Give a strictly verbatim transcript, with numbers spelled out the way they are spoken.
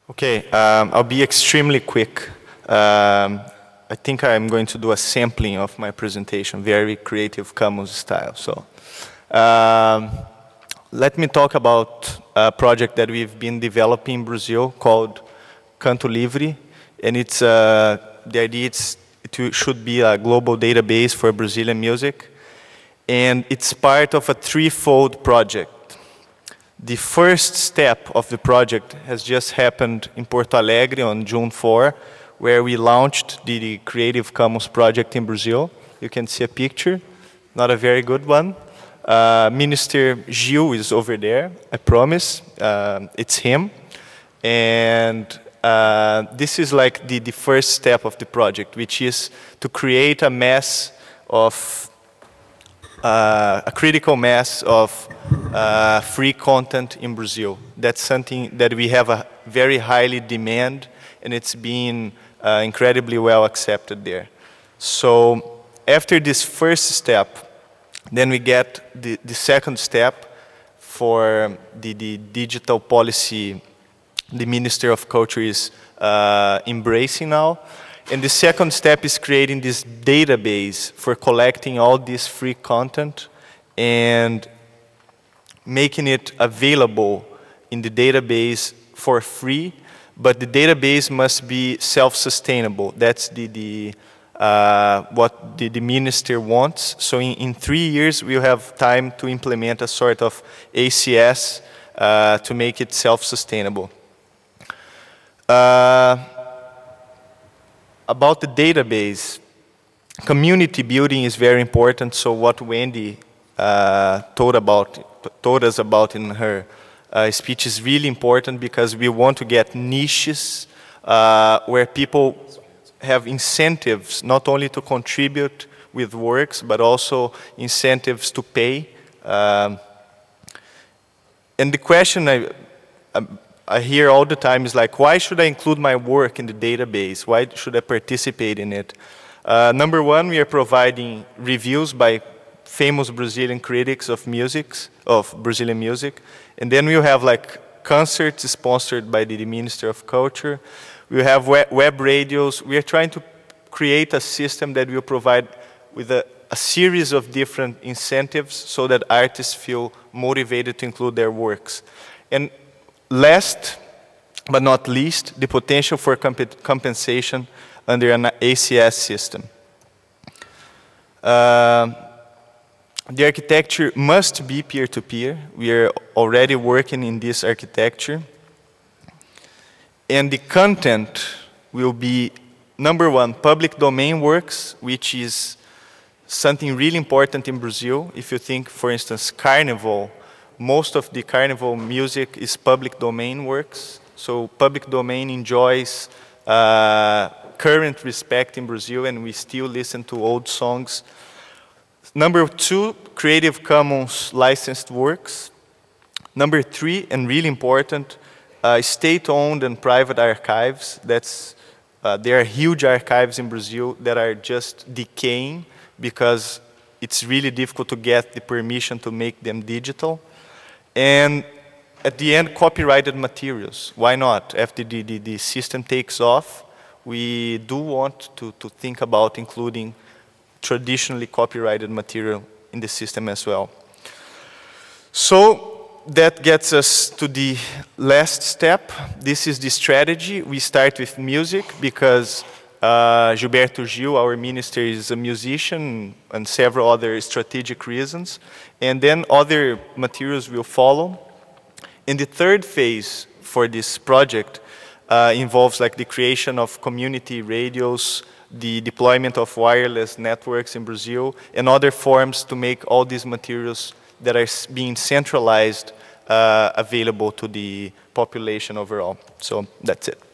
Okay, um, I'll be extremely quick. Um, I think I'm going to do a sampling of my presentation, very Creative Commons style. So, um, let me talk about a project that we've been developing in Brazil called Canto Livre, and it's uh, the idea it's, it should be a global database for Brazilian music, and it's part of a threefold project. The first step of the project has just happened in Porto Alegre on June fourth, where we launched the Creative Commons project in Brazil. You can see a picture, not a very good one. Uh, Minister Gil is over there, I promise. Uh, it's him. And uh, this is like the, the first step of the project, which is to create a mass of, uh, a critical mass of uh, free content in Brazil. That's something that we have a very highly demand, and it's being uh, incredibly well accepted there. So after this first step, then we get the, the second step for the, the digital policy the Minister of Culture is uh, embracing now. And the second step is creating this database for collecting all this free content and making it available in the database for free, but the database must be self-sustainable. That's the, the, uh, what the, the minister wants. So in, in three years, we'll have time to implement a sort of A C S uh, to make it self-sustainable. Uh, about the database, community building is very important. So what Wendy uh, told about told us about in her uh, speech is really important, because we want to get niches uh, where people have incentives not only to contribute with works, but also incentives to pay. Um, and the question I, I, I hear all the time is like, why should I include my work in the database? Why should I participate in it? Uh, number one, we are providing reviews by famous Brazilian critics of music, of Brazilian music. And then we'll have like concerts sponsored by the Minister of Culture. We'll have web, web radios. We are trying to create a system that will provide with a, a series of different incentives so that artists feel motivated to include their works. And last but not least, the potential for comp compensation under an A C S system. Uh, The architecture must be peer-to-peer. We are already working in this architecture. And the content will be, number one, public domain works, which is something really important in Brazil. If you think, for instance, Carnival, most of the Carnival music is public domain works. So public domain enjoys uh, current respect in Brazil, and we still listen to old songs. Number two, Creative Commons licensed works. Number three, and really important, uh, state-owned and private archives. That's, uh, there are huge archives in Brazil that are just decaying because it's really difficult to get the permission to make them digital. And at the end, copyrighted materials. Why not? After the, the, the system takes off, we do want to, to think about including traditionally copyrighted material in the system as well. So that gets us to the last step. This is the strategy. We start with music because uh, Gilberto Gil, our minister, is a musician, and several other strategic reasons. And then other materials will follow. And the third phase for this project uh, involves like the creation of community radios, the deployment of wireless networks in Brazil, and other forms to make all these materials that are being centralized uh, available to the population overall. So that's it.